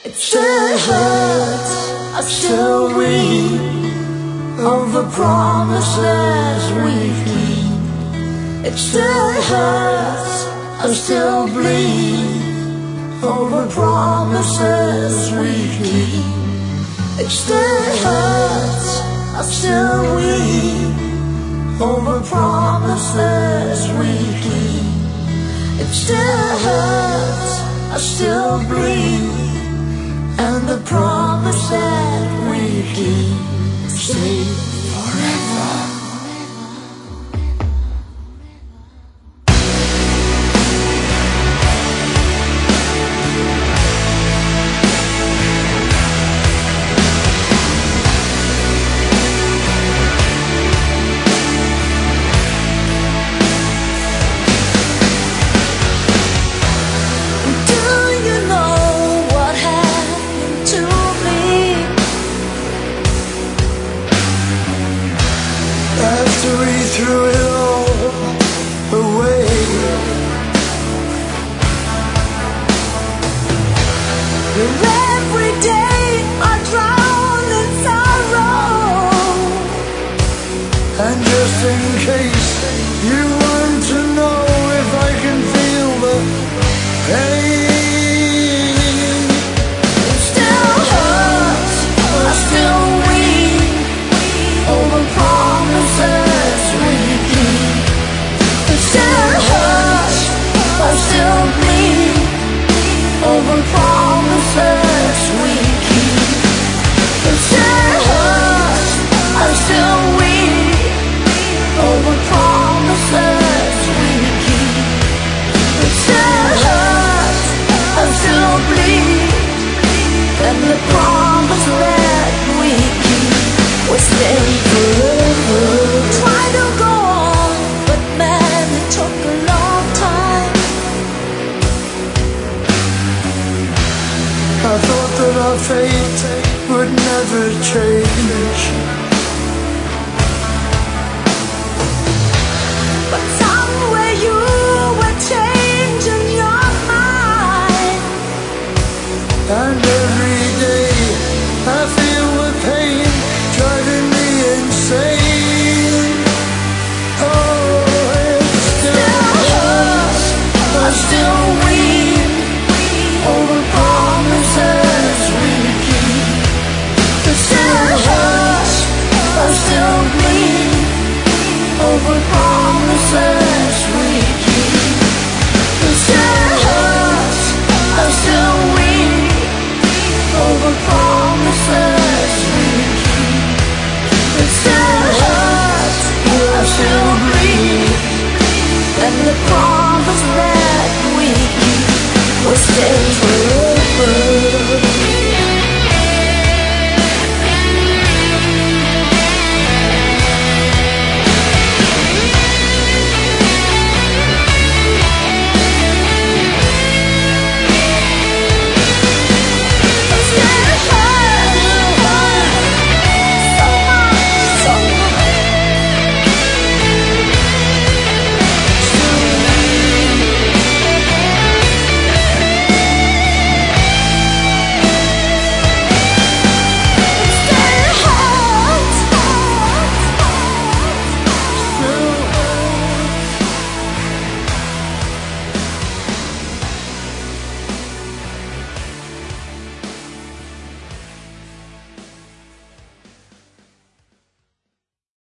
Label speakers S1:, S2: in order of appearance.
S1: It still hurts, I still weep over promises we keep. It still hurts, I still bleed over promises we keep. It still hurts, I still weep over promises we keep. It still hurts, I still bleed, and the promise that we keep stay forever. After we threw it all away, every day I drown in sorrow. And just in case you want to know if I can feel the pain, it still hurts, I still weep over promises we keep. It still hurts, I still bleed over promises we keep. It still hurts, I still weep over promises we keep. It still hurts, I still bleed, and the promise that we keep will stay forever. Try to go on, but man, it took a long time. I thought that our fate would never change, but somewhere you were changing your mind. And every day I feel the pain driving me insane. Oh, it still hurts, I still weep over promises we keep. It still hurts, I still bleed over promises we keep. It still hurts, I still weep over promises we keep. It still hurts, I still bleed, and the promise that we keep will stay forever.